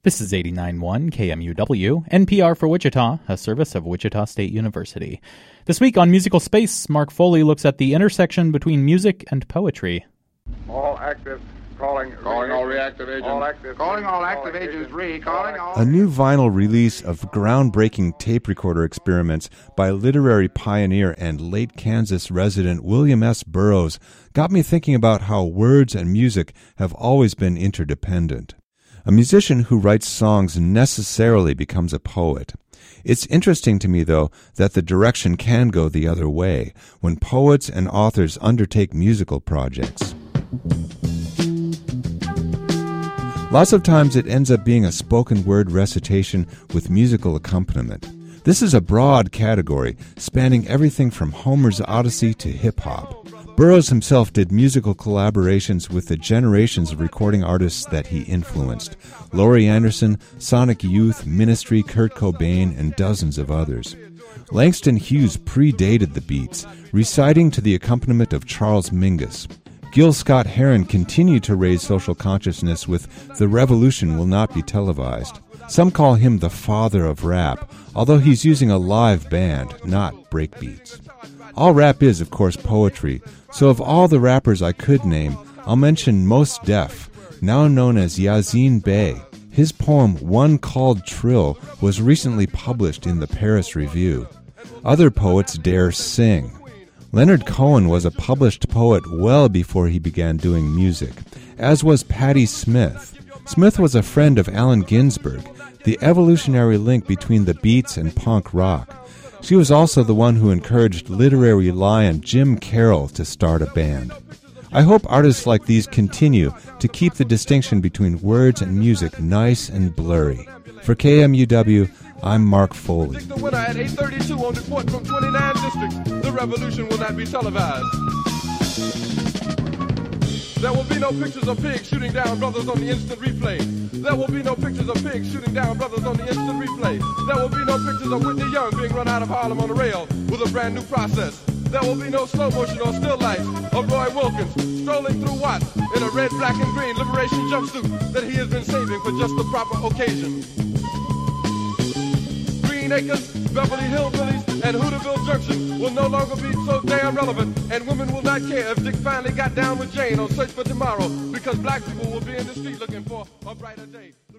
This is 89.1 KMUW, NPR for Wichita, a service of Wichita State University. This week on Musical Space, Mark Foley looks at the intersection between music and poetry. All active, calling all reactive agents. Calling all active agents, calling all... A new vinyl release of groundbreaking tape recorder experiments by literary pioneer and late Kansas resident William S. Burroughs got me thinking about how words and music have always been interdependent. A musician who writes songs necessarily becomes a poet. It's interesting to me, though, that the direction can go the other way when poets and authors undertake musical projects. Lots of times it ends up being a spoken word recitation with musical accompaniment. This is a broad category, spanning everything from Homer's Odyssey to hip-hop. Burroughs himself did musical collaborations with the generations of recording artists that he influenced: Laurie Anderson, Sonic Youth, Ministry, Kurt Cobain, and dozens of others. Langston Hughes predated the Beats, reciting to the accompaniment of Charles Mingus. Gil Scott-Heron continued to raise social consciousness with "The Revolution Will Not Be Televised." Some call him the father of rap, although he's using a live band, not breakbeats. All rap is, of course, poetry, so of all the rappers I could name, I'll mention Mos Def, now known as Yazine Bey. His poem One Called Trill was recently published in the Paris Review. Other poets dare sing. Leonard Cohen was a published poet well before he began doing music, as was Patti Smith. Smith was a friend of Allen Ginsberg, the evolutionary link between the Beats and punk rock. She was also the one who encouraged literary lion Jim Carroll to start a band. I hope artists like these continue to keep the distinction between words and music nice and blurry. For KMUW, I'm Mark Foley. The winner at 8:32 on report from 29 districts. The revolution will not be televised. There will be no pictures of pigs shooting down brothers on the instant replay. There will be no pictures of pigs shooting down brothers on the instant replay. There will be no pictures of Whitney Young being run out of Harlem on a rail with a brand new process. There will be no slow motion or still lights of Roy Wilkins strolling through Watts in a red, black, and green liberation jumpsuit that he has been saving for just the proper occasion. Green Acres, Beverly Hillbillies, and Hooterville Junction will no longer be so damn relevant, and women will not care if Dick finally got down with Jane on Search for Tomorrow, because black people will be in the street looking for a brighter day.